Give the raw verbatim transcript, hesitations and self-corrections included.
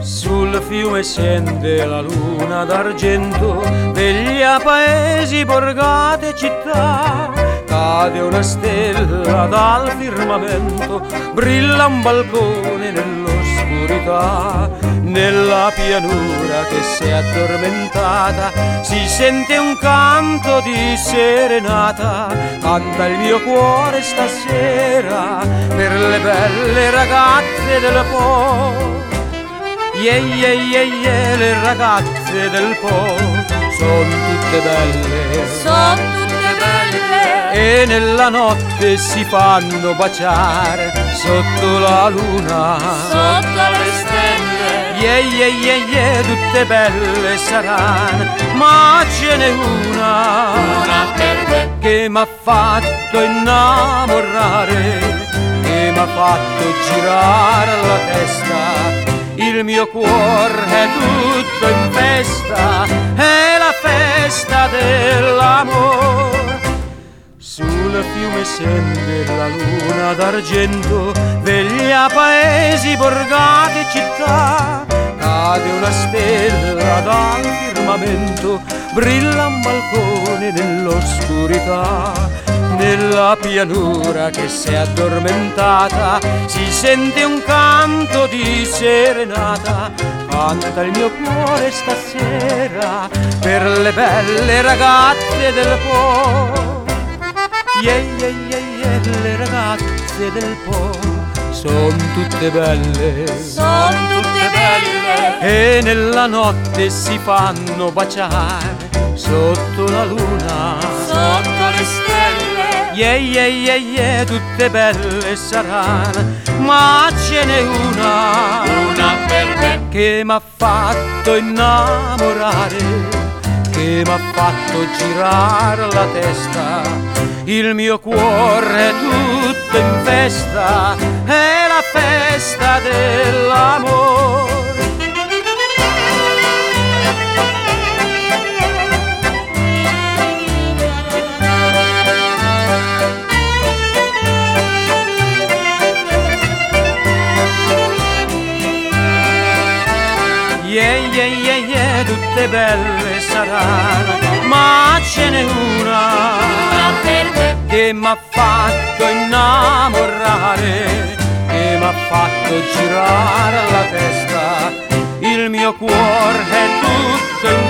Sul fiume scende la luna d'argento, veglia paesi, borgate e città. Cade una stella dal firmamento, brilla un balcone nell'oscurità. Nella pianura che si è addormentata si sente un canto di serenata. Canta il mio cuore stasera per le belle ragazze del Po. Yeah, yeah, yeah, yeah, le ragazze del Po son tutte belle, son tutte belle, e nella notte si fanno baciare sotto la luna, sotto le stelle. Yeah, yeah, yeah, yeah, tutte belle saranno, ma ce n'è una, una per me, che m'ha fatto innamorare, che m'ha fatto girare la testa. Il mio cuore è tutto in festa, è la festa dell'amore. Sul fiume scende la luna d'argento, veglia paesi, borgate e città. Cade una stella dal firmamento, brilla un balcone nell'oscurità. Nella pianura che si è addormentata si sente un canto di serenata. Canta il mio cuore stasera per le belle ragazze del Po. Yeah, yeah, yeah, yeah, le ragazze del Po son tutte belle, son tutte belle, e nella notte si fanno baciare sotto la luna, sotto le stelle. Yeah, yeah, yeah, yeah, tutte belle saranno, ma ce n'è una, una per me, che m'ha fatto innamorare, che m'ha fatto girare la testa. Il mio cuore è tutto in festa, è la festa dell'amore. Yeah, yeah, yeah, yeah, tutte belle saranno, ma ce n'è una, una per me, che m'ha fatto innamorare, che m'ha fatto girare la testa. Il mio cuore è tutto in